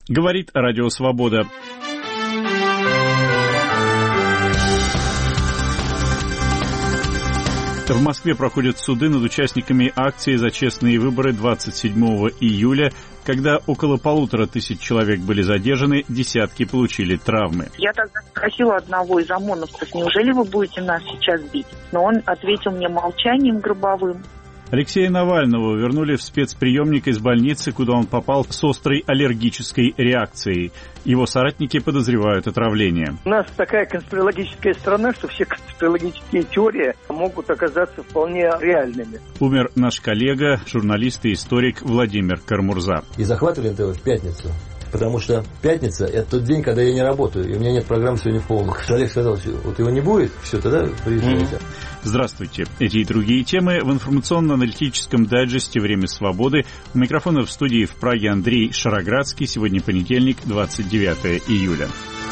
Говорит Радио Свобода. В Москве проходят суды над участниками акции «За честные выборы» 27 июля, когда около 1500 человек были задержаны, десятки получили травмы. Я тогда спросила одного из ОМОНовцев: неужели вы будете нас сейчас бить? Но он ответил мне молчанием гробовым. Алексея Навального вернули в спецприемник из больницы, куда он попал с острой аллергической реакцией. Его соратники подозревают отравление. У нас такая конспирологическая страна, что все конспирологические теории могут оказаться вполне реальными. Умер наш коллега, журналист и историк Владимир Кармурза. И захватывали НТВ в пятницу. Потому что пятница – это тот день, когда я не работаю, и у меня нет программ сегодня полных. Олег сказал, вот его не будет, все, тогда приезжайте. Здравствуйте. Эти и другие темы в информационно-аналитическом дайджесте «Время свободы». У микрофона в студии в Праге Андрей Шароградский. Сегодня понедельник, 29 июля.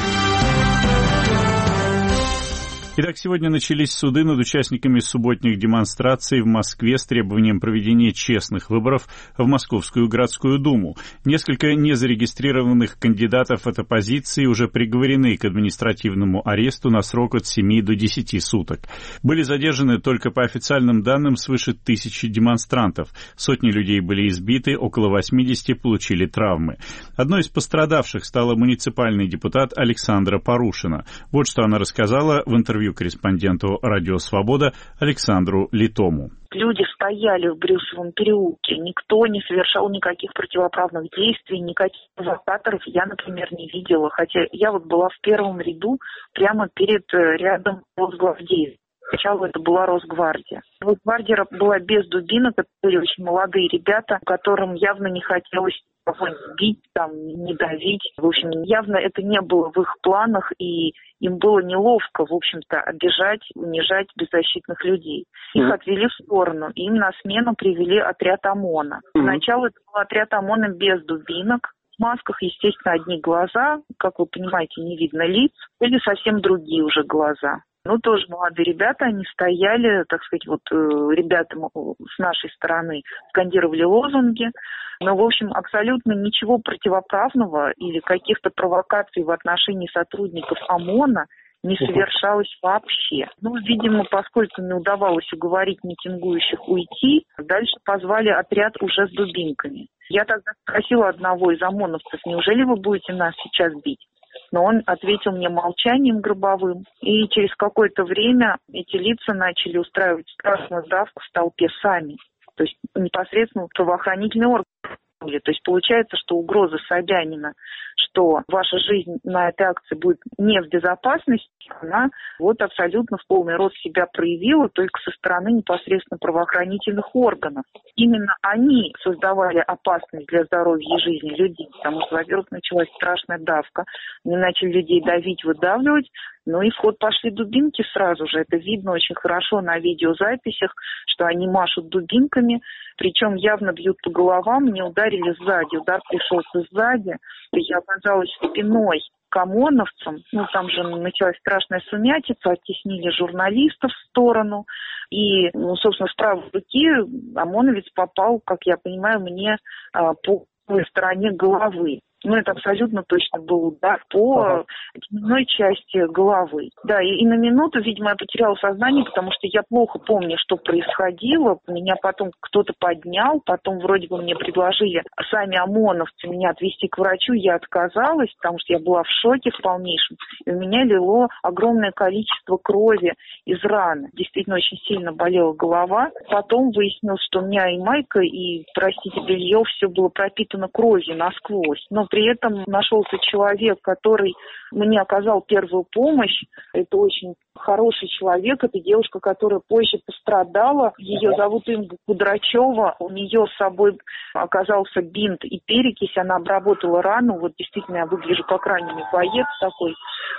Итак, сегодня начались суды над участниками субботних демонстраций в Москве с требованием проведения честных выборов в Московскую городскую думу. Несколько незарегистрированных кандидатов от оппозиции уже приговорены к административному аресту на срок от 7 до 10 суток. Были задержаны только по официальным данным свыше 1000 демонстрантов. Сотни людей были избиты, около 80 получили травмы. Одной из пострадавших стала муниципальный депутат Александра Порушина. Вот что она рассказала в интервью корреспонденту «Радио Свобода» Александру Литому. Люди стояли в Брюсовом переулке, никто не совершал никаких противоправных действий, никаких провокаторов я, например, не видела, хотя я вот была в первом ряду прямо перед рядом Росгвардии. Сначала это была Росгвардия. Росгвардия была без дубинок, это были очень молодые ребята, которым явно не хотелось кого-нибудь бить, не давить. В общем, явно это не было в их планах, и им было неловко, в общем-то, обижать, унижать беззащитных людей. Их отвели в сторону, и им на смену привели отряд ОМОНа. Сначала это был отряд ОМОНа без дубинок. В масках, естественно, одни глаза, как вы понимаете, не видно лиц, или совсем другие уже глаза. Тоже молодые ребята, они стояли, так сказать, ребята с нашей стороны скандировали лозунги, но, в общем, абсолютно ничего противоправного или каких-то провокаций в отношении сотрудников ОМОНа не совершалось вообще. Видимо, поскольку не удавалось уговорить митингующих уйти, дальше позвали отряд уже с дубинками. Я тогда спросила одного из ОМОНовцев: неужели вы будете нас сейчас бить? Но он ответил мне молчанием гробовым. И через какое-то время эти лица начали устраивать страшную давку в толпе сами. То есть непосредственно правоохранительные органы. То есть получается, что угроза Собянина, что ваша жизнь на этой акции будет не в безопасности, она абсолютно в полный рост себя проявила только со стороны непосредственно правоохранительных органов. Именно они создавали опасность для здоровья и жизни людей, потому что, во-первых, началась страшная давка, они начали людей давить, выдавливать, и в ход пошли дубинки сразу же. Это видно очень хорошо на видеозаписях, что они машут дубинками, причем явно бьют по головам. Мне ударили сзади, удар пришелся сзади, я оказалась спиной к ОМОНовцам. Там же началась страшная сумятица, оттеснили журналистов в сторону. И, собственно, с правой руки ОМОНовец попал, как я понимаю, мне по стороне головы. Это абсолютно точно был удар по теменной части головы. Да, и на минуту, видимо, я потеряла сознание, потому что я плохо помню, что происходило. Меня потом кто-то поднял, потом вроде бы мне предложили сами ОМОНовцы меня отвезти к врачу. Я отказалась, потому что я была в шоке в полнейшем. И у меня лило огромное количество крови из раны. Действительно, очень сильно болела голова. Потом выяснилось, что у меня и майка, и, белье, все было пропитано кровью насквозь. Но при этом нашелся человек, который мне оказал первую помощь. Это очень хороший человек. Это девушка, которая позже пострадала. Ее зовут Инга Кудрачева. У нее с собой оказался бинт и перекись. Она обработала рану. Действительно, я выгляжу как раненый боец такой.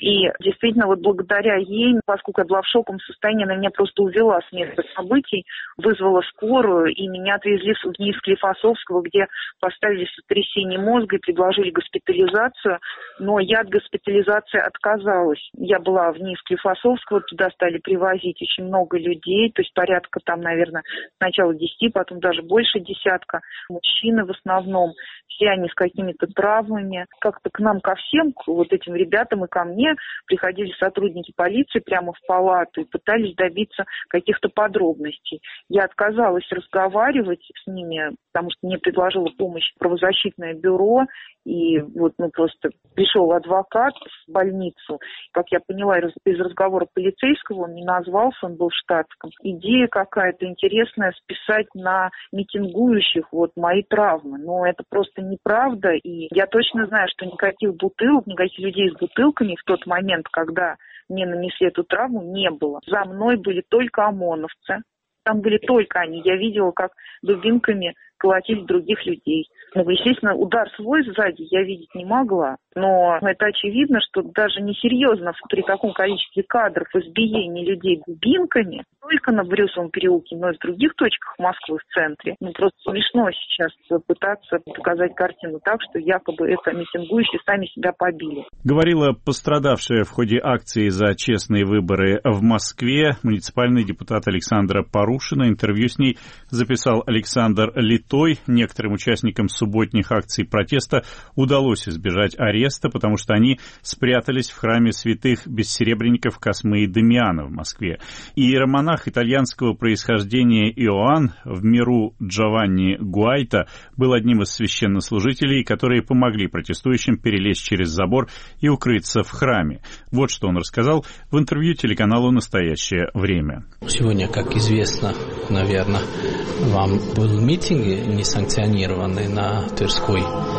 И действительно, вот благодаря ей, поскольку я была в шоковом состоянии, она меня просто увела с места событий, вызвала скорую, и меня отвезли в НИИ Склифосовского, где поставили сотрясение мозга и предложили госпитализацию, но я от госпитализации отказалась. Я была в НИИ Склифосовского, туда стали привозить очень много людей, то есть порядка там, наверное, сначала 10, потом даже больше десятка. Мужчины в основном, все они с какими-то травмами. Как-то к нам, ко всем, к вот этим ребятам и ко мне приходили сотрудники полиции прямо в палату и пытались добиться каких-то подробностей. Я отказалась разговаривать с ними, потому что мне предложило помощь правозащитное бюро, и вот просто пришел адвокат в больницу. Как я поняла из разговора полицейского, он не назвался, он был в штатском. Идея какая-то интересная списать на митингующих мои травмы. Но это просто неправда, и я точно знаю, что никаких бутылок, никаких людей с бутылками в тот момент, когда мне нанесли эту травму, не было. За мной были только ОМОНовцы. Там были только они. Я видела, как дубинками колотили других людей. Естественно, удар свой сзади я видеть не могла. Но это очевидно, что даже несерьезно при таком количестве кадров избиения людей дубинками, только на Брюсовом переулке, но и в других точках Москвы, в центре. Просто смешно сейчас пытаться показать картину так, что якобы это митингующие сами себя побили. Говорила пострадавшая в ходе акции за честные выборы в Москве муниципальный депутат Александра Порушина. Интервью с ней записал Александр Литой. Некоторым участникам субботних акций протеста удалось избежать ареста, потому что они спрятались в храме святых бессеребренников Космы и Дамиана в Москве. Иеромонах итальянского происхождения Иоанн в миру Джованни Гуайта был одним из священнослужителей, которые помогли протестующим перелезть через забор и укрыться в храме. Вот что он рассказал в интервью телеканалу «Настоящее время». Сегодня, как известно, наверное, вам был митинг несанкционированный на Тверской.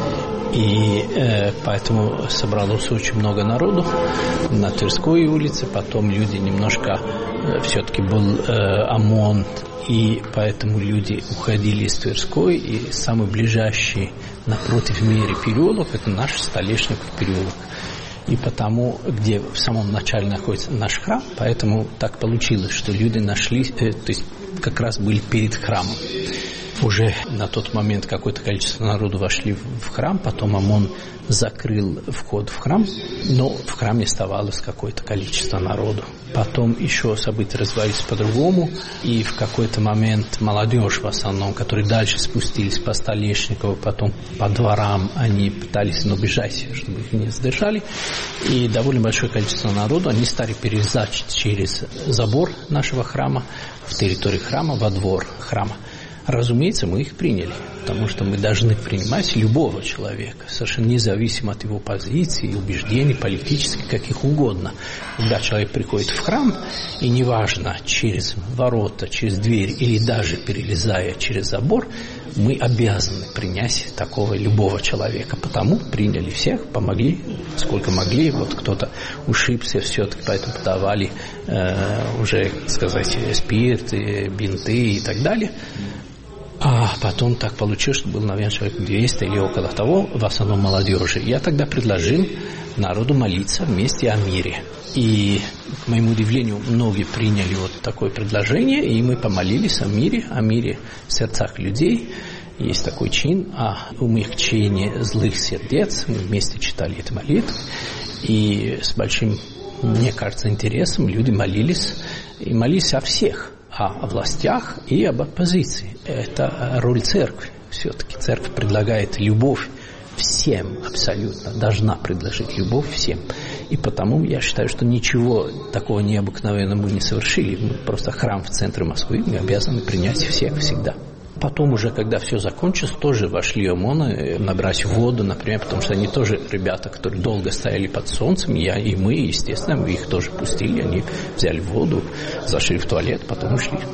И поэтому собралось очень много народу на Тверской улице. Потом люди немножко, все-таки был ОМОН, и поэтому люди уходили из Тверской. И самый ближайший напротив мэрии переулок — это наш Столешников переулок. И потому, где в самом начале находится наш храм, поэтому так получилось, что люди нашли, то есть как раз были перед храмом. Уже на тот момент какое-то количество народу вошли в храм, потом ОМОН закрыл вход в храм, но в храме оставалось какое-то количество народу. Потом еще события развивались по-другому, и в какой-то момент молодежь в основном, которые дальше спустились по Столешникову, потом по дворам, они пытались бежать, чтобы их не задержали, и довольно большое количество народу, они стали перелезать через забор нашего храма, в территории храма, во двор храма. Разумеется, мы их приняли, потому что мы должны принимать любого человека, совершенно независимо от его позиции, убеждений, политических, каких угодно. Когда человек приходит в храм, и неважно, через ворота, через дверь или даже перелезая через забор, мы обязаны принять такого любого человека. Потому приняли всех, помогли, сколько могли. Кто-то ушибся все-таки, поэтому подавали уже, сказать, спирт, бинты и так далее. А потом так получилось, что было, наверное, человек 200 или около того, в основном молодежи. Я тогда предложил народу молиться вместе о мире. И, к моему удивлению, многие приняли такое предложение, и мы помолились о мире в сердцах людей. Есть такой чин о умягчении злых сердец. Мы вместе читали эту молитву. И с большим, мне кажется, интересом люди молились. И молились о всех. О властях и об оппозиции. Это роль церкви. Все-таки церковь предлагает любовь всем абсолютно. Должна предложить любовь всем. И потому я считаю, что ничего такого необыкновенного мы не совершили. Мы просто храм в центре Москвы. Мы обязаны принять всех всегда. Потом уже, когда все закончилось, тоже вошли ОМОНы набрать воду, например, потому что они тоже ребята, которые долго стояли под солнцем, и мы, естественно, мы их тоже пустили, они взяли воду, зашли в туалет, потом ушли.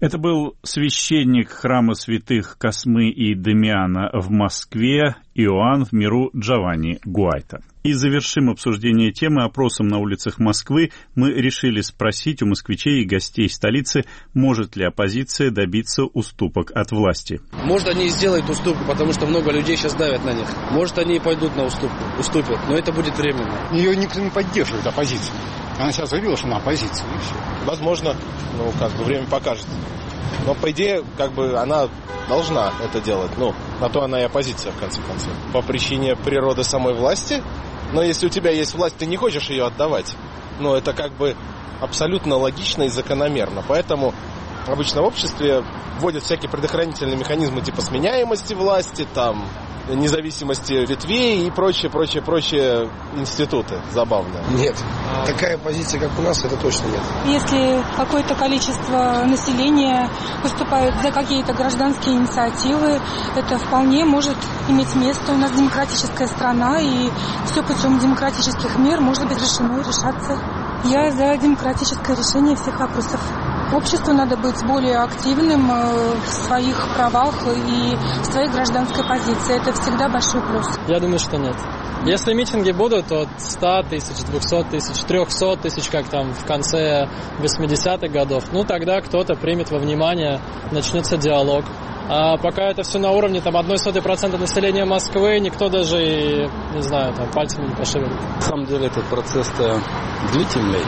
Это был священник храма святых Космы и Дамиана в Москве Иоанн в миру Джованни Гуайта. И завершим обсуждение темы опросом на улицах Москвы. Мы решили спросить у москвичей и гостей столицы, может ли оппозиция добиться уступок от власти. Может, они и сделают уступку, потому что много людей сейчас давят на них. Может, они и пойдут на уступят, но это будет временно. Ее никто не поддерживает, оппозицию. Она сейчас заявила, что она оппозиция, и все. Возможно, время покажет. Но, по идее, она должна это делать. На то она и оппозиция, в конце концов. По причине природы самой власти. Но если у тебя есть власть, ты не хочешь ее отдавать. Это абсолютно логично и закономерно. Поэтому обычно в обществе вводят всякие предохранительные механизмы типа сменяемости власти, независимости ветвей и прочие институты забавные. Нет. Такая позиция, как у нас, это точно нет. Если какое-то количество населения выступает за какие-то гражданские инициативы, это вполне может иметь место. У нас демократическая страна, и все путем демократических мер может быть решено и решаться. Я за демократическое решение всех вопросов. Обществу надо быть более активным в своих правах и в своей гражданской позиции. Это всегда большой плюс. Я думаю, что нет. Если митинги будут от 100 тысяч, 200 тысяч, 300 тысяч, как там в конце 80-х годов, тогда кто-то примет во внимание, начнется диалог. А пока это все на уровне 0,01% населения Москвы, никто даже, пальцем не пошевелит. На самом деле этот процесс-то длительный,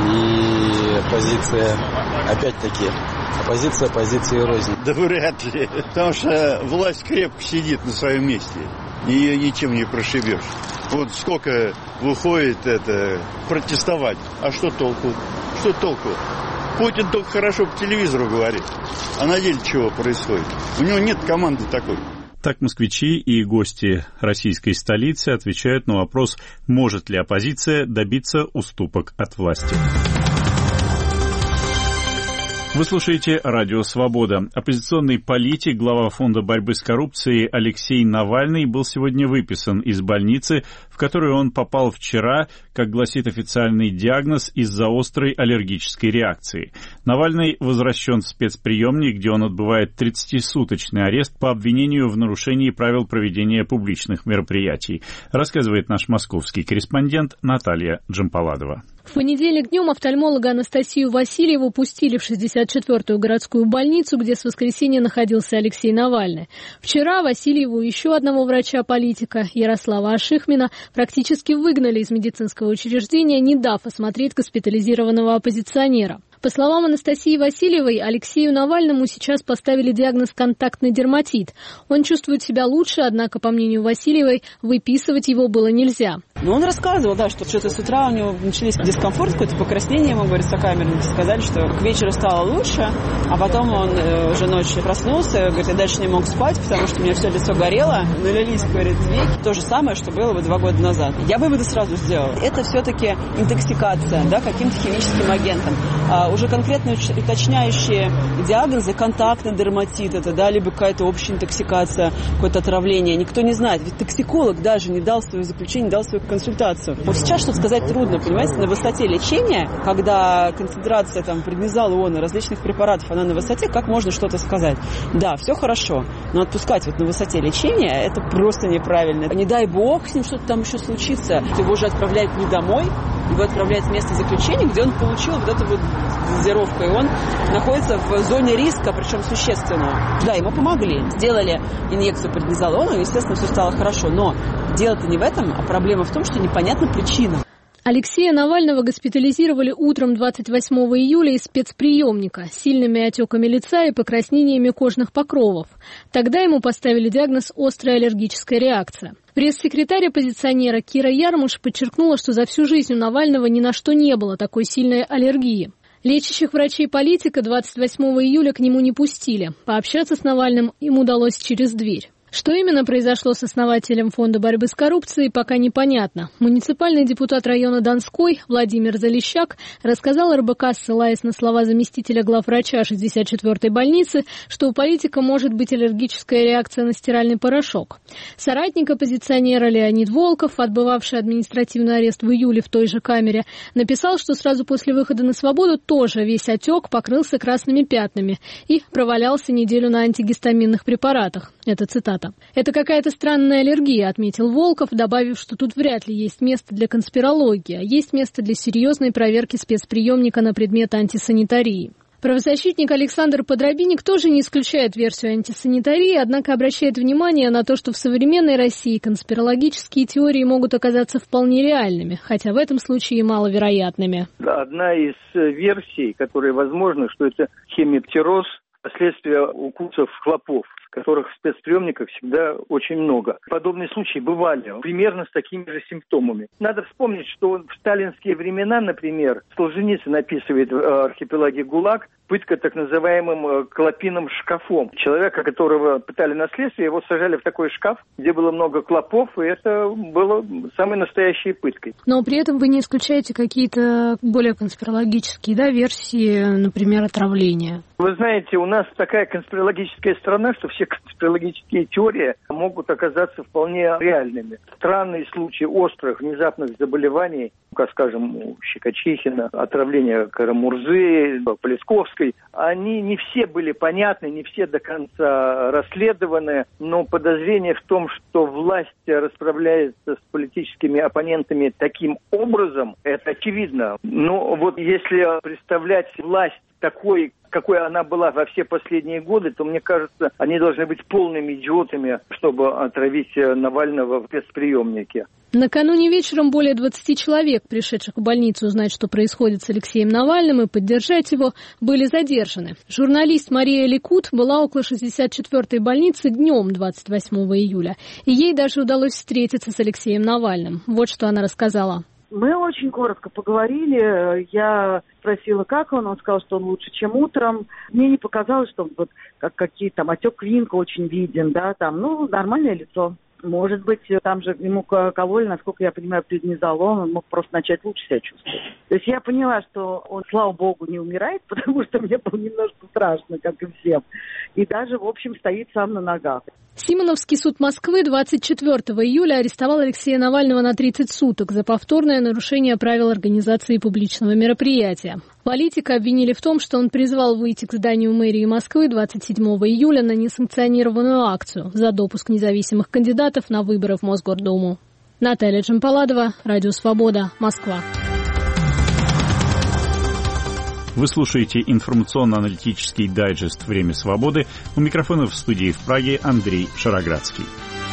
и оппозиция, опять-таки, оппозиция рознь. Да вряд ли, потому что власть крепко сидит на своем месте, ее ничем не прошибешь. Вот сколько выходит протестовать, а что толку? Что толку? Путин только хорошо по телевизору говорит, а на деле чего происходит? У него нет команды такой. Так москвичи и гости российской столицы отвечают на вопрос, может ли оппозиция добиться уступок от власти. Вы слушаете «Радио Свобода». Оппозиционный политик, глава Фонда борьбы с коррупцией Алексей Навальный был сегодня выписан из больницы, в которую он попал вчера, как гласит официальный диагноз, из-за острой аллергической реакции. Навальный возвращен в спецприемник, где он отбывает 30-суточный арест по обвинению в нарушении правил проведения публичных мероприятий, рассказывает наш московский корреспондент Наталья Джампаладова. В понедельник днем офтальмолога Анастасию Васильеву пустили в 64-ю городскую больницу, где с воскресенья находился Алексей Навальный. Вчера Васильеву и еще одного врача-политика, Ярослава Ашихмина, практически выгнали из медицинского учреждения, не дав осмотреть госпитализированного оппозиционера. По словам Анастасии Васильевой, Алексею Навальному сейчас поставили диагноз контактный дерматит. Он чувствует себя лучше, однако, по мнению Васильевой, выписывать его было нельзя. Он рассказывал, что что-то с утра у него начались дискомфорт, какое-то покраснение, ему, говорит, сокамерники сказали, что к вечеру стало лучше, а потом он уже ночью проснулся, говорит, я дальше не мог спать, потому что у меня все лицо горело, налились, говорит, веки. То же самое, что было 2 года назад. Я выводы сразу сделала. Это все-таки интоксикация, каким-то химическим агентом. Уже конкретно уточняющие диагнозы, контактный дерматит, это, либо какая-то общая интоксикация, какое-то отравление, никто не знает. Ведь токсиколог даже не дал свое заключение, не дал свою консультацию. Вот сейчас что-то сказать трудно, понимаете, на высоте лечения, когда концентрация преднизолона, различных препаратов, она на высоте, как можно что-то сказать? Да, все хорошо, но отпускать на высоте лечения, это просто неправильно. Не дай бог, с ним что-то там еще случится. Его уже отправляют не домой, его отправляют в место заключения, где он получил эту дозировку, и он находится в зоне риска, причем существенного. Да, ему помогли, сделали инъекцию преднизолона, и, естественно, все стало хорошо, но дело-то не в этом, а проблема в том, что непонятна причина. Алексея Навального госпитализировали утром 28 июля из спецприемника с сильными отеками лица и покраснениями кожных покровов. Тогда ему поставили диагноз «острая аллергическая реакция». Пресс-секретарь оппозиционера Кира Ярмуш подчеркнула, что за всю жизнь у Навального ни на что не было такой сильной аллергии. Лечащих врачей-политика 28 июля к нему не пустили. Пообщаться с Навальным им удалось через дверь. Что именно произошло с основателем Фонда борьбы с коррупцией, пока непонятно. Муниципальный депутат района Донской Владимир Залещак рассказал РБК, ссылаясь на слова заместителя главврача 64-й больницы, что у политика может быть аллергическая реакция на стиральный порошок. Соратник оппозиционера Леонид Волков, отбывавший административный арест в июле в той же камере, написал, что сразу после выхода на свободу тоже весь отек покрылся красными пятнами и провалялся неделю на антигистаминных препаратах. Это цитата. «Это какая-то странная аллергия», — отметил Волков, добавив, что тут вряд ли есть место для конспирологии, а есть место для серьезной проверки спецприемника на предмет антисанитарии. Правозащитник Александр Подробинник тоже не исключает версию антисанитарии, однако обращает внимание на то, что в современной России конспирологические теории могут оказаться вполне реальными, хотя в этом случае маловероятными. Одна из версий, которая возможна, что это хемиптероз, последствия укусов клопов, которых в спецприемниках всегда очень много. Подобные случаи бывали примерно с такими же симптомами. Надо вспомнить, что в сталинские времена, например, Солженицын описывает в архипелаге ГУЛАГ пытка так называемым клопиным шкафом. Человека, которого пытали на следствие, его сажали в такой шкаф, где было много клопов, и это было самой настоящей пыткой. Но при этом вы не исключаете какие-то более конспирологические, версии, например, отравления? Вы знаете, у нас такая конспирологическая страна, что все конспирологические теории могут оказаться вполне реальными. Странные случаи острых внезапных заболеваний, как, скажем, у Щекочихина, отравление Карамурзы, Полесковской, они не все были понятны, не все до конца расследованы, но подозрение в том, что власть расправляется с политическими оппонентами таким образом, это очевидно. Но вот если представлять власть такой, какой она была во все последние годы, то, мне кажется, они должны быть полными идиотами, чтобы отравить Навального в спецприемнике. Накануне вечером более 20 человек, пришедших в больницу узнать, что происходит с Алексеем Навальным и поддержать его, были задержаны. Журналист Мария Ликут была около 64-й больницы днем 28 июля, и ей даже удалось встретиться с Алексеем Навальным. Вот что она рассказала. Мы очень коротко поговорили. Я спросила, как он сказал, что он лучше, чем утром. Мне не показалось, что вот какие-то там отек Квинка очень виден, нормальное лицо. Может быть, там же ему кололи, насколько я понимаю, преднизолон, он мог просто начать лучше себя чувствовать. То есть я поняла, что он, слава богу, не умирает, потому что мне было немножко страшно, как и всем. И даже, в общем, стоит сам на ногах. Симоновский суд Москвы 24 июля арестовал Алексея Навального на 30 суток за повторное нарушение правил организации публичного мероприятия. Политика обвинили в том, что он призвал выйти к зданию мэрии Москвы 27 июля на несанкционированную акцию за допуск независимых кандидатов на выборы в Мосгордуму. Наталья Джампаладова, Радио Свобода, Москва. Вы слушаете информационно-аналитический дайджест «Время свободы». У микрофона в студии в Праге Андрей Шароградский.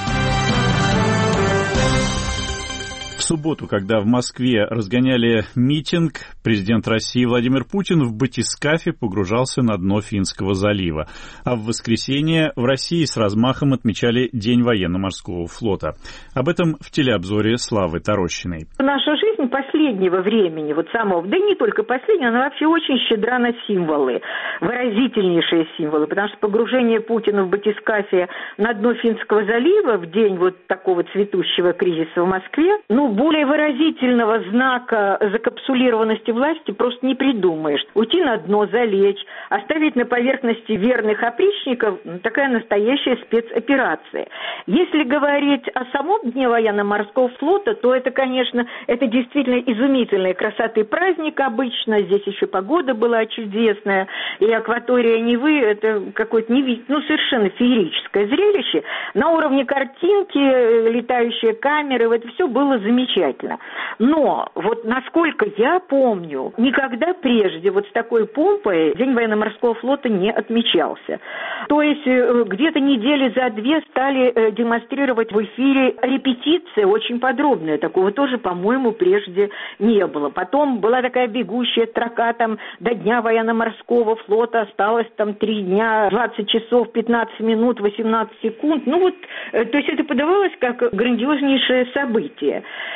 В субботу, когда в Москве разгоняли митинг, президент России Владимир Путин в батискафе погружался на дно Финского залива. А в воскресенье в России с размахом отмечали День военно-морского флота. Об этом в телеобзоре Славы Тарощиной. Наша жизнь последнего времени, да не только последнего, она вообще очень щедра на символы, выразительнейшие символы, потому что погружение Путина в батискафе на дно Финского залива в день такого цветущего кризиса в Москве, более выразительного знака закапсулированности власти просто не придумаешь. Уйти на дно, залечь, оставить на поверхности верных опричников – такая настоящая спецоперация. Если говорить о самом Дне военно-морского флота, то это, конечно, это действительно изумительной красоты праздник обычно. Здесь еще погода была чудесная, и акватория Невы – это какое-то совершенно феерическое зрелище. На уровне картинки, летающие камеры, это все было замечательно. Но насколько я помню, никогда прежде с такой помпой День военно-морского флота не отмечался. То есть где-то недели за две стали демонстрировать в эфире репетиции очень подробные. Такого тоже, по-моему, прежде не было. Потом была такая бегущая строка до Дня военно-морского флота осталось 3 дня, 20 часов, 15 минут, 18 секунд. То есть это подавалось как грандиознейшее событие.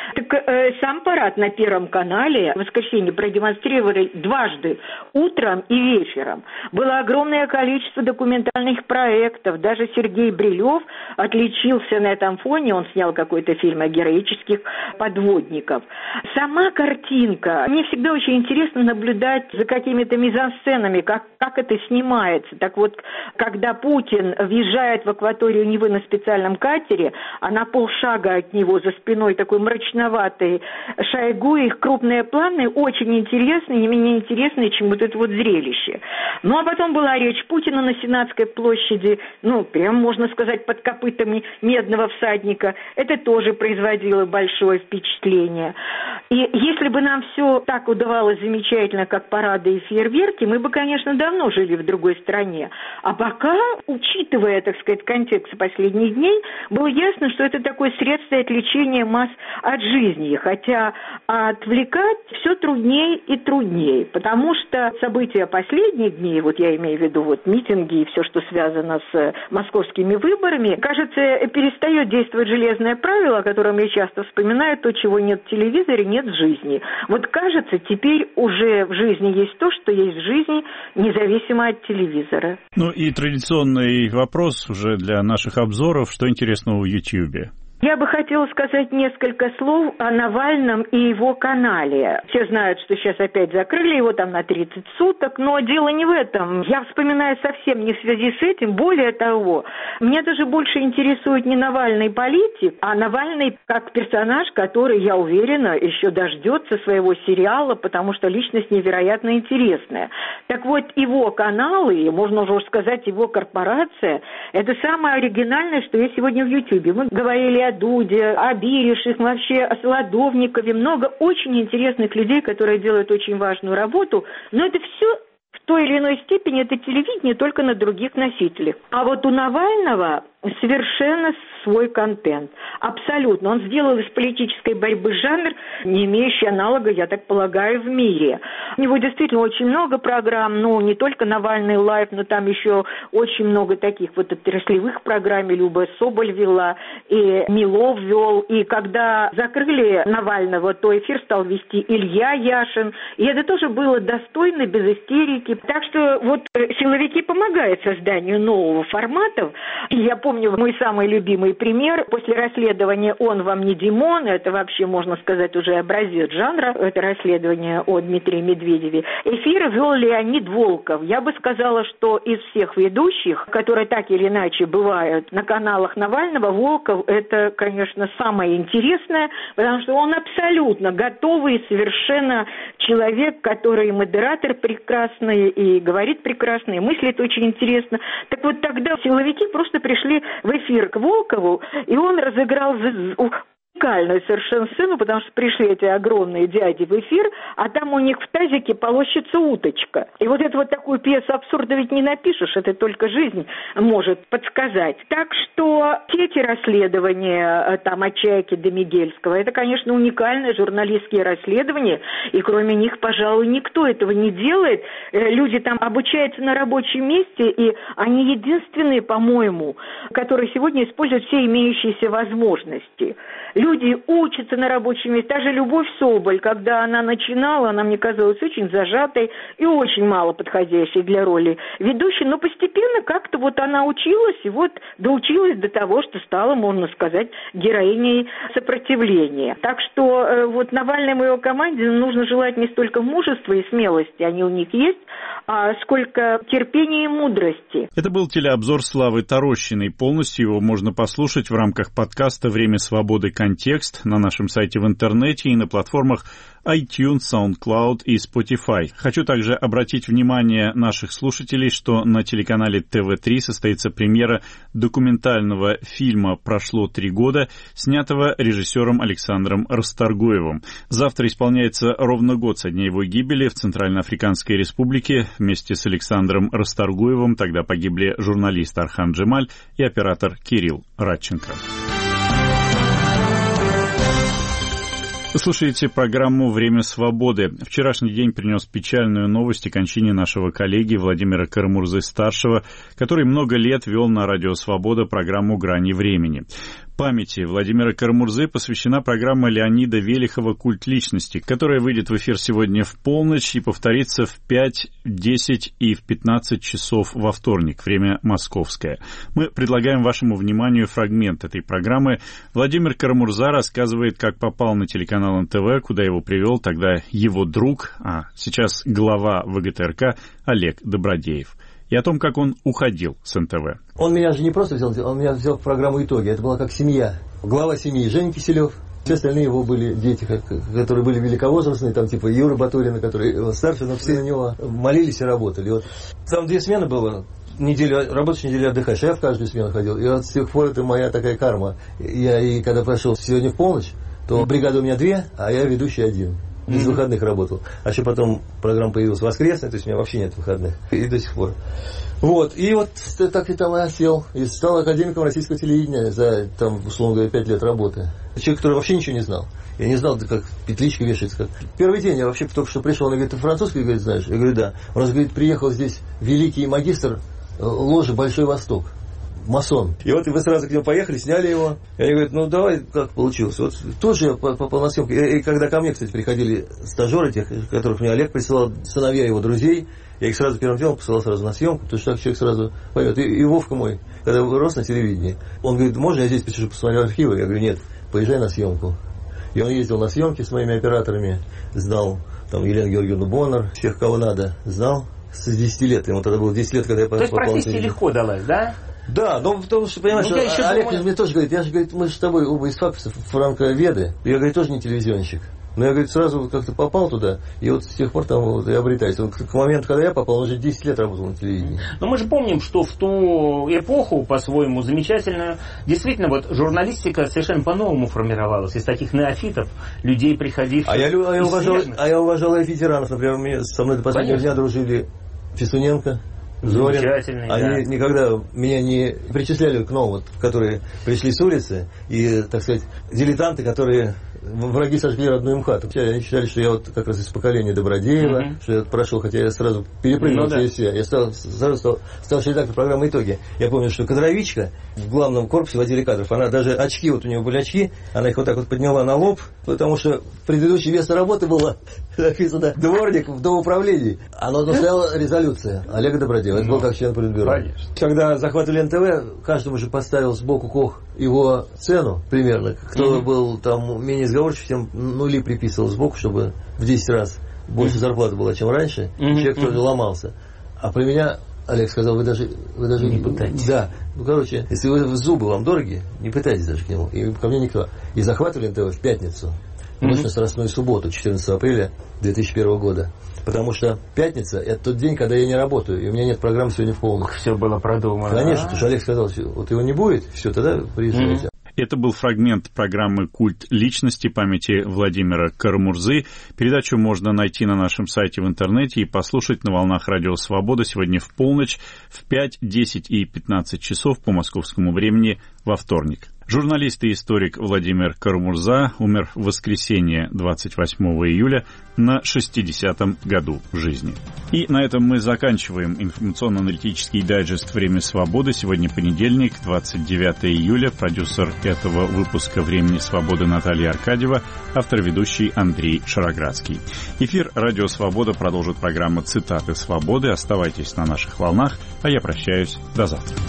Так сам парад на Первом канале в воскресенье продемонстрировали дважды, утром и вечером. Было огромное количество документальных проектов. Даже Сергей Брилев отличился на этом фоне. Он снял какой-то фильм о героических подводников. Сама картинка. Мне всегда очень интересно наблюдать за какими-то мизансценами, как это снимается. Так вот, когда Путин въезжает в акваторию Невы на специальном катере, а на полшага от него за спиной такой мрачноватый Шойгу, их крупные планы очень интересные, не менее интересные, чем вот это вот зрелище. Ну, а потом была речь Путина на Сенатской площади, прям можно сказать, под копытами медного всадника. Это тоже производило большое впечатление. И если бы нам все так удавалось замечательно, как парады и фейерверки, мы бы, конечно, давно жили в другой стране. А пока, учитывая, так сказать, контекст последних дней, было ясно, что это такое средство отвлечения масс от жизни. Хотя отвлекать все труднее и труднее, потому что события последних дней, вот я имею в виду митинги и все, что связано с московскими выборами, кажется, перестает действовать железное правило, о котором я часто вспоминаю: то, чего нет в телевизоре, нет в жизни. Вот кажется, теперь уже в жизни есть то, что есть в жизни, независимо от телевизора. Ну и традиционный вопрос уже для наших обзоров: что интересного в Ютьюбе? Я бы хотела сказать несколько слов о Навальном и его канале. Все знают, что сейчас опять закрыли его там на 30 суток, но дело не в этом. Я вспоминаю совсем не в связи с этим. Более того, меня даже больше интересует не Навальный политик, а Навальный как персонаж, который, я уверена, еще дождется своего сериала, потому что личность невероятно интересная. Так вот, его каналы, можно уже сказать, его корпорация, это самое оригинальное, что есть сегодня в Ютьюбе. Мы говорили о Дуде, о Биришах, вообще о Солодовникове. Много очень интересных людей, которые делают очень важную работу. Но это все в той или иной степени это телевидение, только на других носителях. А вот у Навального совершенно свой контент. Абсолютно. Он сделал из политической борьбы жанр, не имеющий аналога, я так полагаю, в мире. У него действительно очень много программ, не только Навальный лайв, но там еще очень много таких отраслевых программ. Люба Соболь вела, и Милов вел. И когда закрыли Навального, то эфир стал вести Илья Яшин. И это тоже было достойно, без истерики. Так что силовики помогают созданию нового формата. Я помню мой самый любимый пример. После расследования «Он вам не Димон», это вообще, можно сказать, уже образец жанра, это расследование о Дмитрии Медведеве, эфир вел Леонид Волков. Я бы сказала, что из всех ведущих, которые так или иначе бывают на каналах Навального, Волков — это, конечно, самое интересное, потому что он абсолютно готовый, совершенно человек, который модератор прекрасный, и говорит прекрасно, и мыслит очень интересно. Так вот тогда силовики просто пришли в эфир к Волкову, и он разыграл уникальную совершенно сцену, потому что пришли эти огромные дяди в эфир, а там у них в тазике полощется уточка. И эту такую пьесу абсурда ведь не напишешь, это только жизнь может подсказать. Так что все эти расследования там от Чайки до Мигельского, это, конечно, уникальные журналистские расследования, и кроме них, пожалуй, никто этого не делает. Люди там обучаются на рабочем месте, и они единственные, по-моему, которые сегодня используют все имеющиеся возможности. Люди учатся на рабочем месте. Даже Любовь Соболь, когда она начинала, она мне казалась очень зажатой и очень мало подходящей для роли ведущей. Но постепенно как-то она училась и доучилась до того, что стала, можно сказать, героиней сопротивления. Так что Навальному и его команде нужно желать не столько мужества и смелости, они у них есть, а сколько терпения и мудрости. Это был телеобзор Славы Тарощиной. Полностью его можно послушать в рамках подкаста «Время свободы. Контекст» на нашем сайте в интернете и на платформах iTunes, SoundCloud и Spotify. Хочу также обратить внимание наших слушателей, что на телеканале ТВ3 состоится премьера документального фильма «Прошло 3 года», снятого режиссером Александром Расторгуевым. Завтра исполняется ровно год со дня его гибели в Центральноафриканской Республике. Вместе с Александром Расторгуевым тогда погибли журналист Архан Джемаль и оператор Кирилл Радченко. Вы слушаете программу «Время свободы». Вчерашний день принес печальную новость о кончине нашего коллеги Владимира Карамурзы-старшего, который много лет вел на Радио Свобода программу «Грани времени». Памяти Владимира Карамурзы посвящена программа Леонида Велихова «Культ личности», которая выйдет в эфир сегодня в полночь и повторится в 5, 10 и в 15 часов во вторник, время московское. Мы предлагаем вашему вниманию фрагмент этой программы. Владимир Карамурза рассказывает, как попал на телеканал НТВ, куда его привел тогда его друг, а сейчас глава ВГТРК Олег Добродеев. И о том, как он уходил с НТВ. Он меня же не просто взял, он меня взял в программу «Итоги». Это была как семья. Глава семьи Женя Киселев. Все остальные его были дети, которые были великовозрастные, там типа Юра Батурина, который старше, но все на него молились и работали. И вот там 2 смены было. Неделю работаешь, неделю отдыхаешь. Я в каждую смену ходил. И вот с тех пор это моя такая карма. Я и когда пошел сегодня в полночь, то бригада у меня 2, а я ведущий 1. Без выходных работал. А еще потом программа появилась воскресная, то есть у меня вообще нет выходных. И до сих пор. Вот. И вот так и там я сел. И стал академиком российского телевидения за, там, условно говоря, 5 лет работы. Человек, который вообще ничего не знал. Я не знал, как петличка вешается. Как... Первый день я вообще только что пришел, он говорит, ты французский, говорит, знаешь? Я говорю, да. Он говорит, приехал здесь великий магистр ложи «Большой Восток». Масон. И вот вы сразу к нему поехали, сняли его. И они говорят, ну давай, как получилось. Вот тоже я попал на съемку. И когда ко мне, кстати, приходили стажеры, тех, которых мне Олег присылал, сыновья его друзей, я их сразу первым делом посылал сразу на съемку, потому что так человек сразу поймет. И Вовка мой, когда рос на телевидении, он говорит, можно я здесь посижу, посмотрю архивы? Я говорю, нет, поезжай на съемку. И он ездил на съемки с моими операторами, знал там Елену Георгиевну Боннер, всех, кого надо, знал с 10 лет. Ему тогда было 10 лет, когда я попал. То есть профессия легко далась, да? Да, но потому что, понимаешь, Олег мне тоже говорит, я же, говорит, мы же с тобой оба из факса франковеды, я, говорит, тоже не телевизионщик. Но я, говорит, сразу как-то попал туда, и вот с тех пор там вот и обретаюсь. К моменту, когда я попал, он уже 10 лет работал на телевидении. Но мы же помним, что в ту эпоху, по-своему замечательную, действительно, вот журналистика совершенно по-новому формировалась. Из таких неофитов, людей, приходивших я уважал и ветеранов. Например, со мной до последнего дня дружили Фесуненко, Зорин. Они никогда меня не причисляли к новым, вот, которые пришли с улицы, и, так сказать, дилетанты, которые враги сожгли родную им хату. Они считали, что я вот как раз из поколения Добродеева, что я прошел, хотя я сразу перепрыгнул через себя. Я стал редактором программы «Итоги». Я помню, что Кадровичка в главном корпусе в отделе кадров, она даже очки, вот у нее были очки, она их вот так вот подняла на лоб, потому что предыдущее место работы было написано «Дворник в Домуправлении». Оно стояла резолюция Олега Добродеева. Это был как член Политбюро. Конечно. Когда захватывали НТВ, каждому же поставил сбоку Кох его цену примерно. Кто был там менее сговорчив, тем нули приписывал сбоку, чтобы в 10 раз больше зарплата была, чем раньше. Человек тоже ломался. А про меня Олег сказал, вы даже не пытайтесь. Да. Ну, короче, если вы зубы вам дороги, не пытайтесь даже к нему. И ко мне никто. И захватывали НТВ в пятницу. Ночно-страстную субботу, 14 апреля 2001 года. Потому что пятница – это тот день, когда я не работаю, и у меня нет программы сегодня в полночь. Все было продумано. Конечно, потому что Олег сказал, вот его не будет, все, тогда приезжайте. Это был фрагмент программы «Культ личности» памяти Владимира Карамурзы. Передачу можно найти на нашем сайте в интернете и послушать на волнах Радио Свобода сегодня в полночь, в 5, 10 и 15 часов по московскому времени во вторник. Журналист и историк Владимир Карамурза умер в воскресенье 28 июля на 60-м году жизни. И на этом мы заканчиваем информационно-аналитический дайджест «Время свободы». Сегодня понедельник, 29 июля. Продюсер этого выпуска «Времени свободы» Наталья Аркадьева, автор-ведущий Андрей Шароградский. Эфир «Радио Свобода» продолжит программа «Цитаты свободы». Оставайтесь на наших волнах, а я прощаюсь. До завтра.